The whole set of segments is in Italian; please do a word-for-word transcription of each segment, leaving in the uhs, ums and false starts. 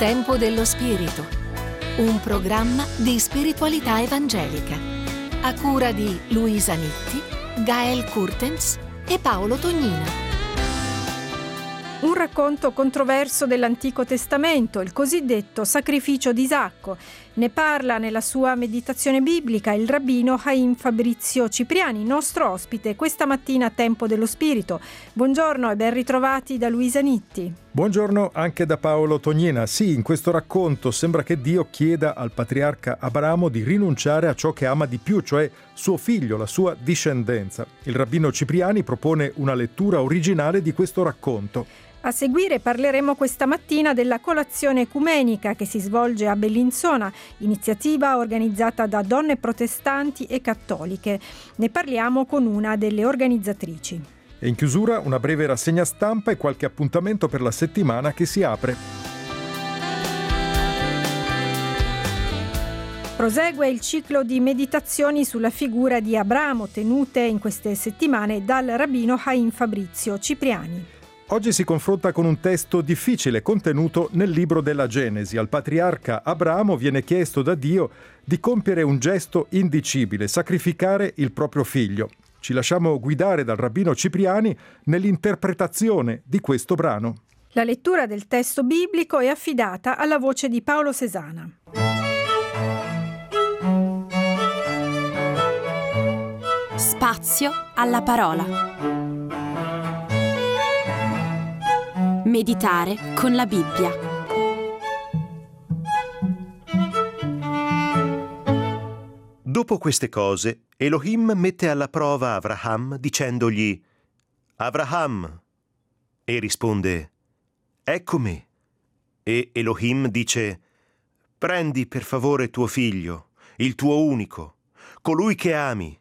Tempo dello Spirito, un programma di spiritualità evangelica, a cura di Luisa Nitti, Gael Kurtens e Paolo Tognina. Un racconto controverso dell'Antico Testamento, il cosiddetto sacrificio di Isacco. Ne parla nella sua meditazione biblica il rabbino Haim Fabrizio Cipriani, nostro ospite questa mattina a Tempo dello Spirito. Buongiorno e ben ritrovati da Luisa Nitti. Buongiorno anche da Paolo Tognina. Sì, in questo racconto sembra che Dio chieda al patriarca Abramo di rinunciare a ciò che ama di più, cioè suo figlio, la sua discendenza. Il rabbino Cipriani propone una lettura originale di questo racconto. A seguire parleremo questa mattina della colazione ecumenica che si svolge a Bellinzona, iniziativa organizzata da donne protestanti e cattoliche. Ne parliamo con una delle organizzatrici. E in chiusura una breve rassegna stampa e qualche appuntamento per la settimana che si apre. Prosegue il ciclo di meditazioni sulla figura di Abramo tenute in queste settimane dal rabbino Haim Fabrizio Cipriani. Oggi si confronta con un testo difficile contenuto nel libro della Genesi. Al patriarca Abramo viene chiesto da Dio di compiere un gesto indicibile, sacrificare il proprio figlio. Ci lasciamo guidare dal rabbino Cipriani nell'interpretazione di questo brano. La lettura del testo biblico è affidata alla voce di Paolo Sesana. Spazio alla parola. Meditare con la Bibbia. Dopo queste cose, Elohim mette alla prova Avraham dicendogli: Avraham! E risponde: Eccomi. E Elohim dice: Prendi per favore tuo figlio, il tuo unico, colui che ami,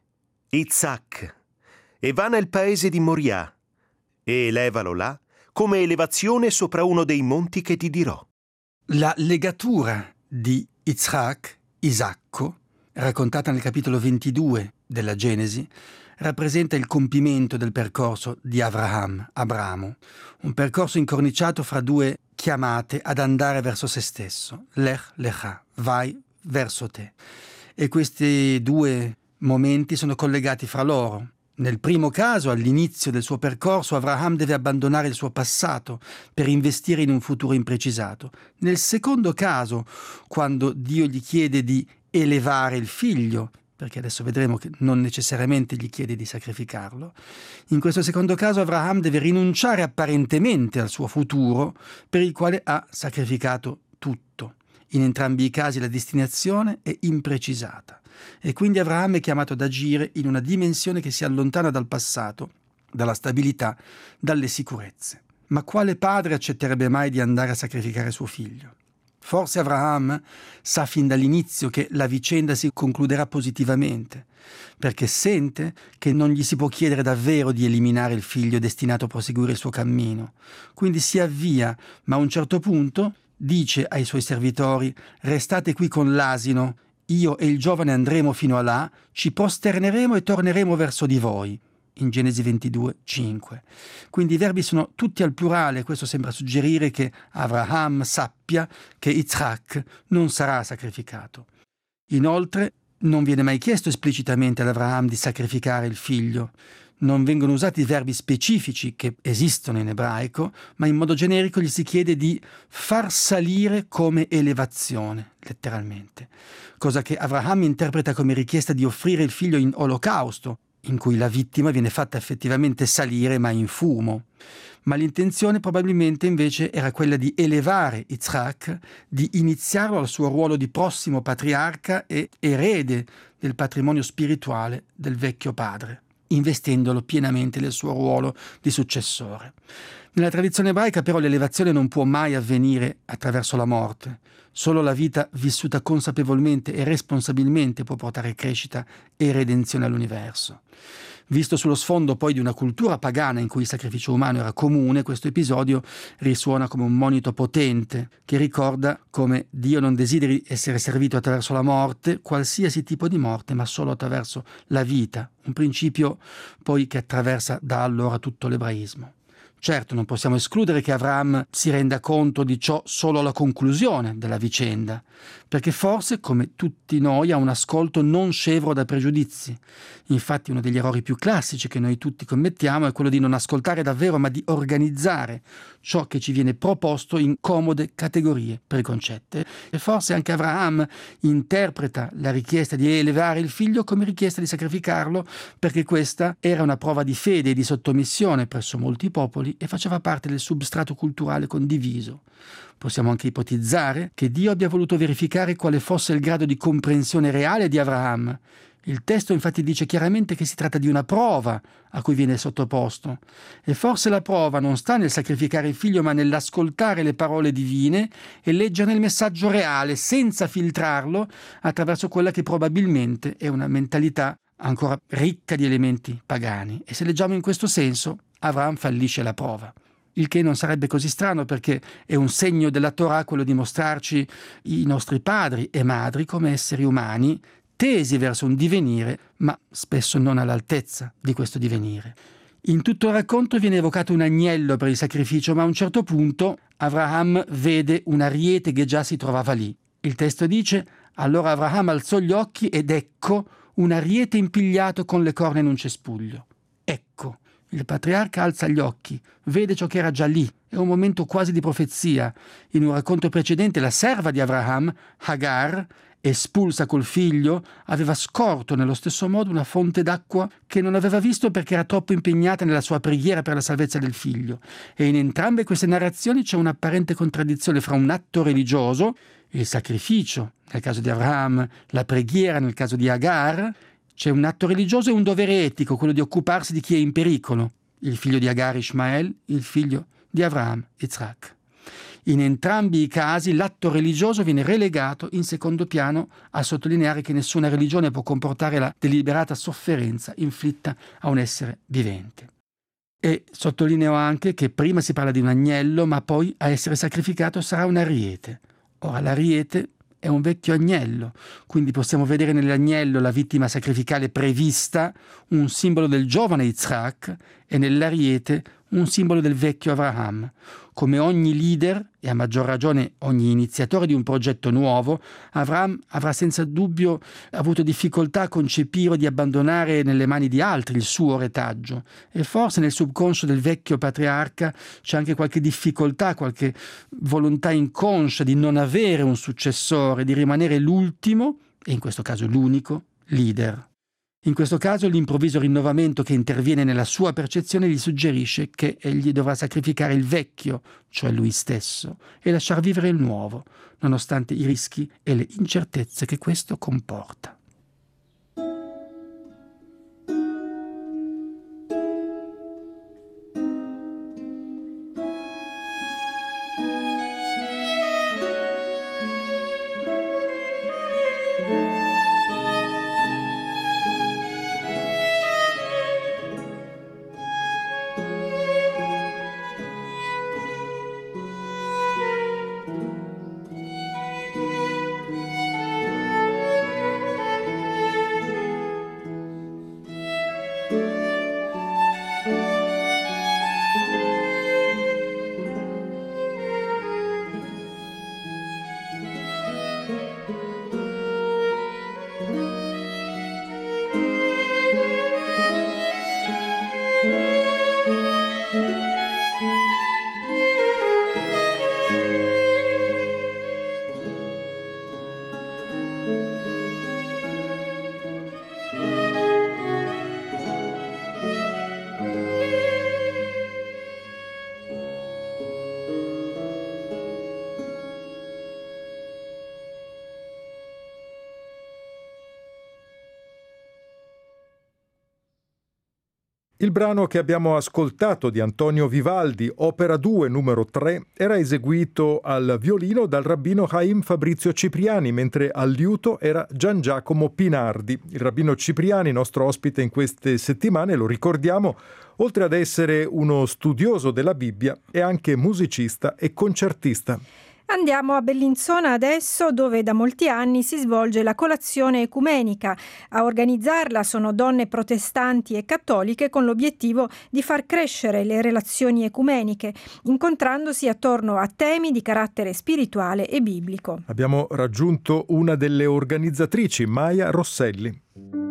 Isaac, e va nel paese di Moria, e elevalo là come elevazione sopra uno dei monti che ti dirò. La legatura di Isaac, Isacco, raccontata nel capitolo ventidue della Genesi, rappresenta il compimento del percorso di Avraham, Abramo, un percorso incorniciato fra due chiamate ad andare verso se stesso, Lech Lecha, vai verso te. E questi due momenti sono collegati fra loro. Nel primo caso, all'inizio del suo percorso, Avraham deve abbandonare il suo passato per investire in un futuro imprecisato. Nel secondo caso, quando Dio gli chiede di elevare il figlio, perché adesso vedremo che non necessariamente gli chiede di sacrificarlo, in questo secondo caso Avraham deve rinunciare apparentemente al suo futuro per il quale ha sacrificato tutto. In entrambi i casi la destinazione è imprecisata. E quindi Avraham è chiamato ad agire in una dimensione che si allontana dal passato, dalla stabilità, dalle sicurezze. Ma quale padre accetterebbe mai di andare a sacrificare suo figlio? Forse Avraham sa fin dall'inizio che la vicenda si concluderà positivamente, perché sente che non gli si può chiedere davvero di eliminare il figlio destinato a proseguire il suo cammino. Quindi si avvia, ma a un certo punto dice ai suoi servitori: restate qui con l'asino, io e il giovane andremo fino a là, ci prosterneremo e torneremo verso di voi. In Genesi ventidue, cinque. Quindi i verbi sono tutti al plurale, questo sembra suggerire che Avraham sappia che Isaac non sarà sacrificato. Inoltre non viene mai chiesto esplicitamente ad Avraham di sacrificare il figlio. Non vengono usati verbi specifici che esistono in ebraico, ma in modo generico gli si chiede di far salire come elevazione, letteralmente. Cosa che Avraham interpreta come richiesta di offrire il figlio in olocausto, in cui la vittima viene fatta effettivamente salire ma in fumo. Ma l'intenzione probabilmente invece era quella di elevare Isaac, di iniziarlo al suo ruolo di prossimo patriarca e erede del patrimonio spirituale del vecchio padre, investendolo pienamente nel suo ruolo di successore. Nella tradizione ebraica però l'elevazione non può mai avvenire attraverso la morte. Solo la vita vissuta consapevolmente e responsabilmente può portare crescita e redenzione all'universo. Visto sullo sfondo poi di una cultura pagana in cui il sacrificio umano era comune, questo episodio risuona come un monito potente che ricorda come Dio non desideri essere servito attraverso la morte, qualsiasi tipo di morte, ma solo attraverso la vita, un principio poi che attraversa da allora tutto l'ebraismo. Certo, non possiamo escludere che Avraham si renda conto di ciò solo alla conclusione della vicenda, perché forse, come tutti noi, ha un ascolto non scevro da pregiudizi. Infatti uno degli errori più classici che noi tutti commettiamo è quello di non ascoltare davvero, ma di organizzare ciò che ci viene proposto in comode categorie preconcette. E forse anche Avraham interpreta la richiesta di elevare il figlio come richiesta di sacrificarlo, perché questa era una prova di fede e di sottomissione presso molti popoli e faceva parte del substrato culturale condiviso. Possiamo anche ipotizzare che Dio abbia voluto verificare quale fosse il grado di comprensione reale di Avraham. Il testo infatti dice chiaramente che si tratta di una prova a cui viene sottoposto, e forse la prova non sta nel sacrificare il figlio, ma nell'ascoltare le parole divine e leggerne il messaggio reale senza filtrarlo attraverso quella che probabilmente è una mentalità ancora ricca di elementi pagani. E se leggiamo in questo senso, Avraham fallisce la prova. Il che non sarebbe così strano, perché è un segno della Torah quello di mostrarci i nostri padri e madri come esseri umani tesi verso un divenire, ma spesso non all'altezza di questo divenire. In tutto il racconto viene evocato un agnello per il sacrificio, ma a un certo punto Avraham vede un ariete che già si trovava lì. Il testo dice: allora Avraham alzò gli occhi ed ecco un ariete impigliato con le corna in un cespuglio. Ecco, il patriarca alza gli occhi, vede ciò che era già lì. È un momento quasi di profezia. In un racconto precedente la serva di Avraham, Hagar, espulsa col figlio, aveva scorto nello stesso modo una fonte d'acqua che non aveva visto perché era troppo impegnata nella sua preghiera per la salvezza del figlio. E in entrambe queste narrazioni c'è un'apparente contraddizione fra un atto religioso, il sacrificio nel caso di Avraham, la preghiera nel caso di Hagar. C'è un atto religioso e un dovere etico, quello di occuparsi di chi è in pericolo, il figlio di Hagar Ishmael, il figlio di Avraham Yitzhak. In entrambi i casi l'atto religioso viene relegato in secondo piano, a sottolineare che nessuna religione può comportare la deliberata sofferenza inflitta a un essere vivente. E sottolineo anche che prima si parla di un agnello, ma poi a essere sacrificato sarà un ariete. Ora l'ariete è un vecchio agnello, quindi possiamo vedere nell'agnello la vittima sacrificale prevista, un simbolo del giovane Yitzhak, e nell'ariete un simbolo del vecchio Avraham. Come ogni leader, e a maggior ragione ogni iniziatore di un progetto nuovo, Avraham avrà senza dubbio avuto difficoltà a concepire o di abbandonare nelle mani di altri il suo retaggio, e forse nel subconscio del vecchio patriarca c'è anche qualche difficoltà, qualche volontà inconscia di non avere un successore, di rimanere l'ultimo, e in questo caso l'unico, leader. In questo caso l'improvviso rinnovamento che interviene nella sua percezione gli suggerisce che egli dovrà sacrificare il vecchio, cioè lui stesso, e lasciar vivere il nuovo, nonostante i rischi e le incertezze che questo comporta. Il brano che abbiamo ascoltato di Antonio Vivaldi, opera due, numero tre, era eseguito al violino dal rabbino Chaim Fabrizio Cipriani, mentre al liuto era Gian Giacomo Pinardi. Il rabbino Cipriani, nostro ospite in queste settimane, lo ricordiamo, oltre ad essere uno studioso della Bibbia, è anche musicista e concertista. Andiamo a Bellinzona adesso, dove da molti anni si svolge la colazione ecumenica. A organizzarla sono donne protestanti e cattoliche con l'obiettivo di far crescere le relazioni ecumeniche, incontrandosi attorno a temi di carattere spirituale e biblico. Abbiamo raggiunto una delle organizzatrici, Maia Rosselli.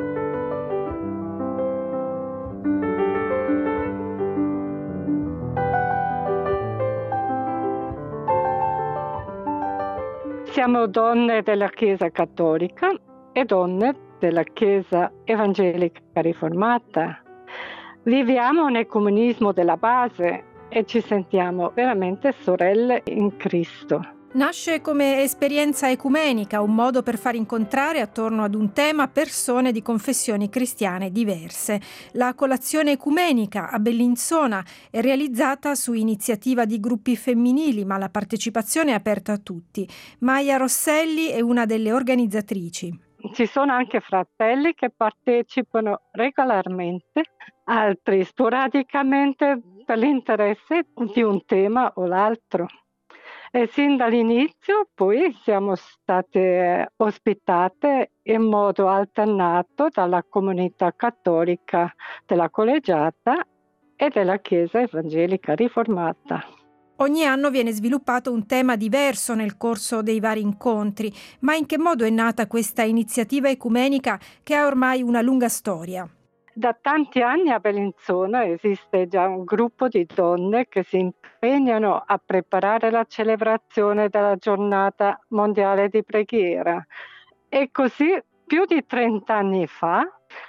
Siamo donne della Chiesa Cattolica e donne della Chiesa Evangelica Riformata. Viviamo un ecumenismo della base e ci sentiamo veramente sorelle in Cristo. Nasce come esperienza ecumenica, un modo per far incontrare attorno ad un tema persone di confessioni cristiane diverse. La colazione ecumenica a Bellinzona è realizzata su iniziativa di gruppi femminili, ma la partecipazione è aperta a tutti. Maia Rosselli è una delle organizzatrici. Ci sono anche fratelli che partecipano regolarmente, altri sporadicamente per l'interesse di un tema o l'altro. E sin dall'inizio poi siamo state ospitate in modo alternato dalla comunità cattolica della collegiata e della Chiesa Evangelica Riformata. Ogni anno viene sviluppato un tema diverso nel corso dei vari incontri, ma in che modo è nata questa iniziativa ecumenica che ha ormai una lunga storia? Da tanti anni a Bellinzona esiste già un gruppo di donne che si impegnano a preparare la celebrazione della giornata mondiale di preghiera. E così, più di trenta anni fa,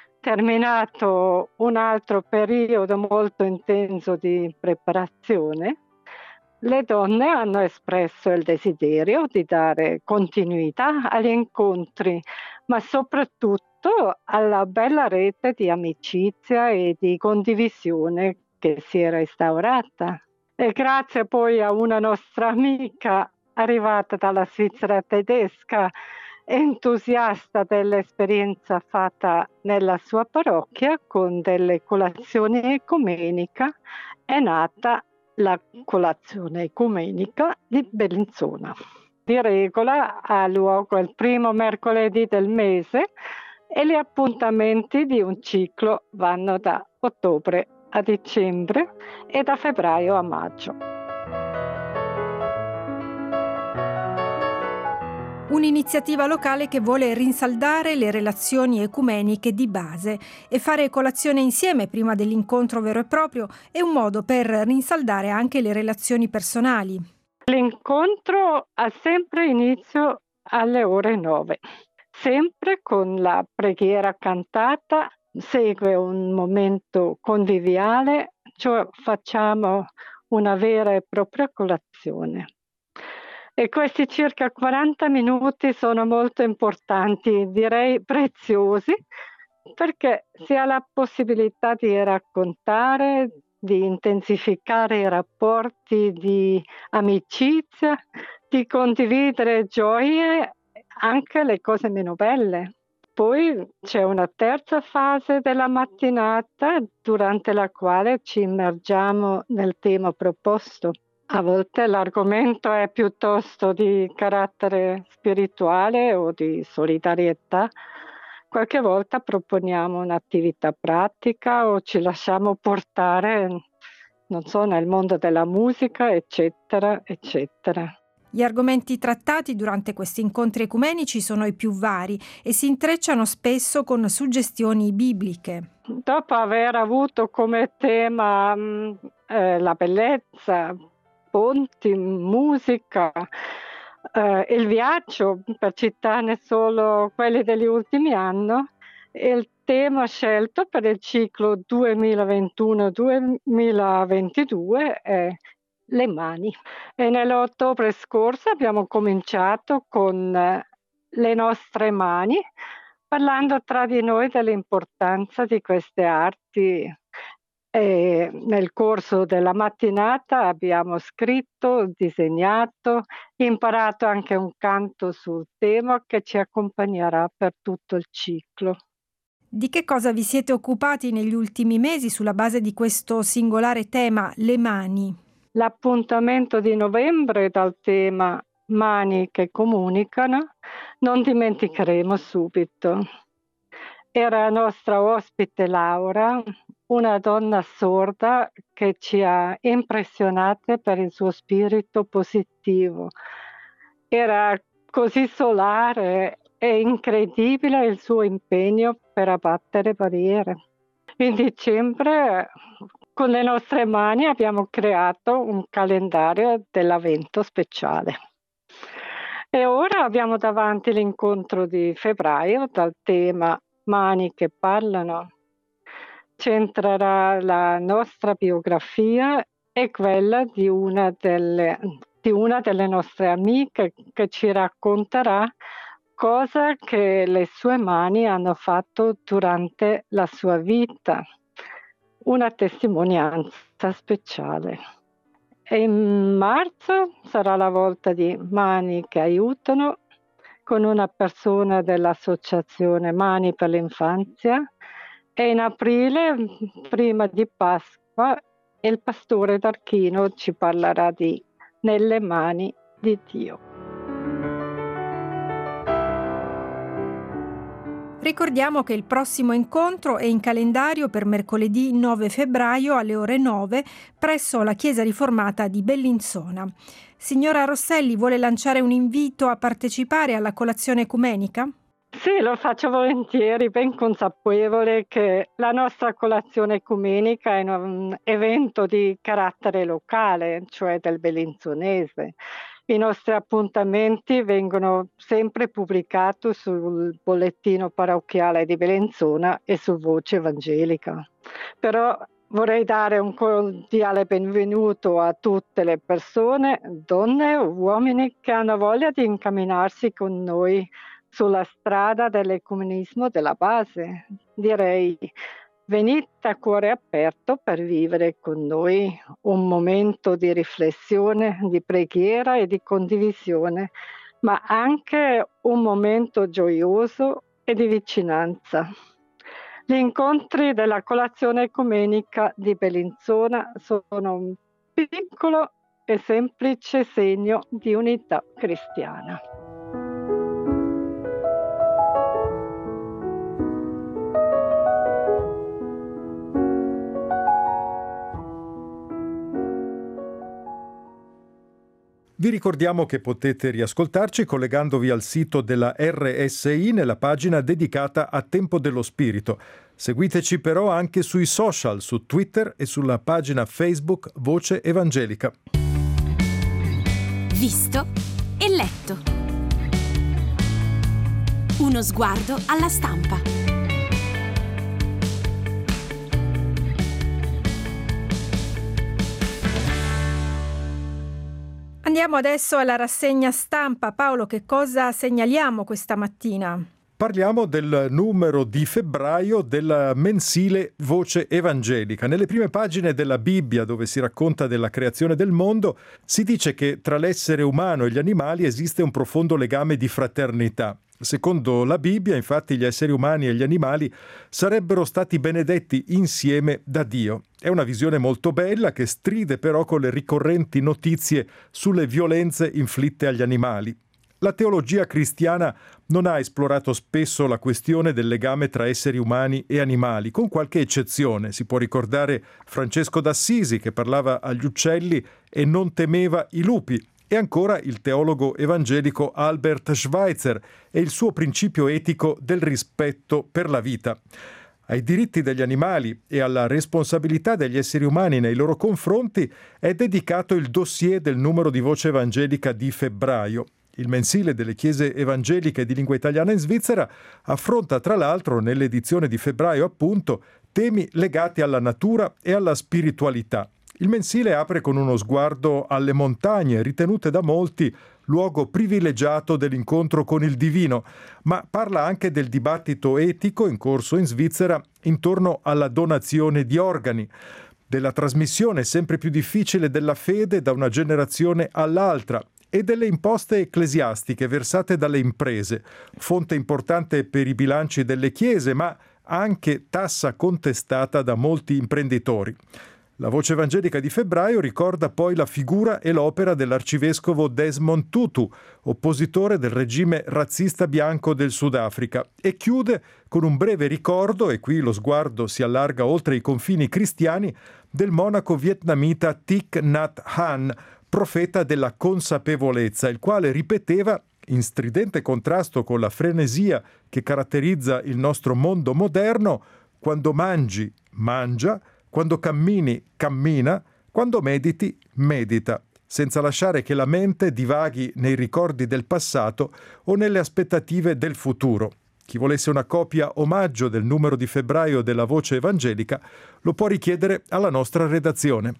terminato un altro periodo molto intenso di preparazione, le donne hanno espresso il desiderio di dare continuità agli incontri, ma soprattutto alla bella rete di amicizia e di condivisione che si era instaurata. E grazie poi a una nostra amica arrivata dalla Svizzera tedesca, entusiasta dell'esperienza fatta nella sua parrocchia con delle colazioni ecumenica, è nata la colazione ecumenica di Bellinzona. Di regola ha luogo il primo mercoledì del mese e gli appuntamenti di un ciclo vanno da ottobre a dicembre e da febbraio a maggio. Un'iniziativa locale che vuole rinsaldare le relazioni ecumeniche di base e fare colazione insieme prima dell'incontro vero e proprio è un modo per rinsaldare anche le relazioni personali. L'incontro ha sempre inizio alle ore nove, sempre con la preghiera cantata, segue un momento conviviale, cioè facciamo una vera e propria colazione. E questi circa quaranta minuti sono molto importanti, direi preziosi, perché si ha la possibilità di raccontare, di intensificare i rapporti di amicizia, di condividere gioie, anche le cose meno belle. Poi c'è una terza fase della mattinata durante la quale ci immergiamo nel tema proposto. A volte l'argomento è piuttosto di carattere spirituale o di solidarietà. Qualche volta proponiamo un'attività pratica o ci lasciamo portare, non so, nel mondo della musica, eccetera, eccetera. Gli argomenti trattati durante questi incontri ecumenici sono i più vari e si intrecciano spesso con suggestioni bibliche. Dopo aver avuto come tema mh, eh, la bellezza, ponti, musica, eh, il viaggio, per citarne solo quelli degli ultimi anni, il tema scelto per il ciclo duemilaventuno duemilaventidue è le mani. E nell'ottobre scorso abbiamo cominciato con eh, le nostre mani, parlando tra di noi dell'importanza di queste arti. E nel corso della mattinata abbiamo scritto, disegnato, imparato anche un canto sul tema che ci accompagnerà per tutto il ciclo. Di che cosa vi siete occupati negli ultimi mesi sulla base di questo singolare tema, le mani? L'appuntamento di novembre dal tema mani che comunicano, non dimenticheremo subito. Era nostra ospite Laura, una donna sorda che ci ha impressionate per il suo spirito positivo. Era così solare e incredibile il suo impegno per abbattere barriere. In dicembre, con le nostre mani, abbiamo creato un calendario dell'avvento speciale. E ora abbiamo davanti l'incontro di febbraio dal tema Mani che parlano. Centrerà la nostra biografia e quella di una delle, di una delle nostre amiche che ci racconterà cosa che le sue mani hanno fatto durante la sua vita. Una testimonianza speciale. E in marzo sarà la volta di Mani che aiutano con una persona dell'associazione Mani per l'infanzia e in aprile, prima di Pasqua, il pastore d'Archino ci parlerà di Nelle mani di Dio. Ricordiamo che il prossimo incontro è in calendario per mercoledì nove febbraio alle ore nove presso la Chiesa Riformata di Bellinzona. Signora Rosselli, vuole lanciare un invito a partecipare alla colazione ecumenica? Sì, lo faccio volentieri, ben consapevole che la nostra colazione ecumenica è un evento di carattere locale, cioè del bellinzonese. I nostri appuntamenti vengono sempre pubblicati sul bollettino parrocchiale di Bellinzona e su Voce Evangelica. Però vorrei dare un cordiale benvenuto a tutte le persone, donne o uomini che hanno voglia di incamminarsi con noi sulla strada dell'ecumenismo della base. Direi, venite a cuore aperto per vivere con noi un momento di riflessione, di preghiera e di condivisione, ma anche un momento gioioso e di vicinanza. Gli incontri della colazione ecumenica di Bellinzona sono un piccolo e semplice segno di unità cristiana. Vi ricordiamo che potete riascoltarci collegandovi al sito della R S I nella pagina dedicata a Tempo dello Spirito. Seguiteci però anche sui social, su Twitter e sulla pagina Facebook Voce Evangelica. Visto e letto. Uno sguardo alla stampa. Andiamo adesso alla rassegna stampa. Paolo, che cosa segnaliamo questa mattina? Parliamo del numero di febbraio del mensile Voce Evangelica. Nelle prime pagine della Bibbia, dove si racconta della creazione del mondo, si dice che tra l'essere umano e gli animali esiste un profondo legame di fraternità. Secondo la Bibbia, infatti, gli esseri umani e gli animali sarebbero stati benedetti insieme da Dio. È una visione molto bella che stride però con le ricorrenti notizie sulle violenze inflitte agli animali. La teologia cristiana non ha esplorato spesso la questione del legame tra esseri umani e animali, con qualche eccezione. Si può ricordare Francesco d'Assisi che parlava agli uccelli e non temeva i lupi. E ancora il teologo evangelico Albert Schweitzer e il suo principio etico del rispetto per la vita. Ai diritti degli animali e alla responsabilità degli esseri umani nei loro confronti è dedicato il dossier del numero di Voce Evangelica di febbraio. Il mensile delle chiese evangeliche di lingua italiana in Svizzera affronta tra l'altro nell'edizione di febbraio appunto temi legati alla natura e alla spiritualità. Il mensile apre con uno sguardo alle montagne, ritenute da molti luogo privilegiato dell'incontro con il divino, ma parla anche del dibattito etico in corso in Svizzera intorno alla donazione di organi, della trasmissione sempre più difficile della fede da una generazione all'altra e delle imposte ecclesiastiche versate dalle imprese, fonte importante per i bilanci delle chiese, ma anche tassa contestata da molti imprenditori. La Voce Evangelica di febbraio ricorda poi la figura e l'opera dell'arcivescovo Desmond Tutu, oppositore del regime razzista bianco del Sudafrica, e chiude con un breve ricordo, e qui lo sguardo si allarga oltre i confini cristiani, del monaco vietnamita Thich Nhat Hanh, profeta della consapevolezza, il quale ripeteva, in stridente contrasto con la frenesia che caratterizza il nostro mondo moderno: quando mangi, mangia, quando cammini, cammina, quando mediti, medita, senza lasciare che la mente divaghi nei ricordi del passato o nelle aspettative del futuro. Chi volesse una copia omaggio del numero di febbraio della Voce Evangelica lo può richiedere alla nostra redazione.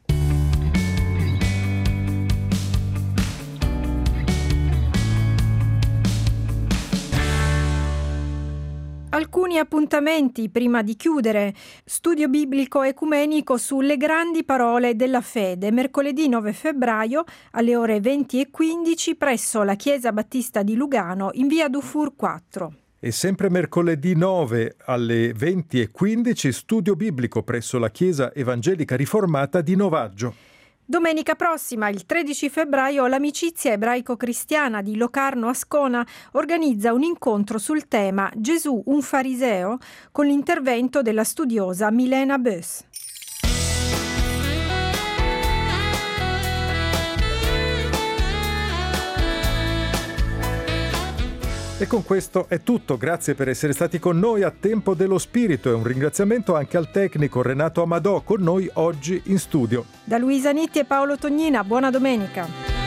Alcuni appuntamenti prima di chiudere. Studio biblico ecumenico sulle grandi parole della fede, mercoledì nove febbraio alle ore venti e quindici presso la Chiesa Battista di Lugano in via Dufour quattro. E sempre mercoledì nove alle venti e quindici studio biblico presso la Chiesa Evangelica Riformata di Novaggio. Domenica prossima, il tredici febbraio, l'Amicizia Ebraico-Cristiana di Locarno Ascona organizza un incontro sul tema Gesù un fariseo con l'intervento della studiosa Milena Bös. E con questo è tutto, grazie per essere stati con noi a Tempo dello Spirito e un ringraziamento anche al tecnico Renato Amadò con noi oggi in studio. Da Luisa Nitti e Paolo Tognina, buona domenica.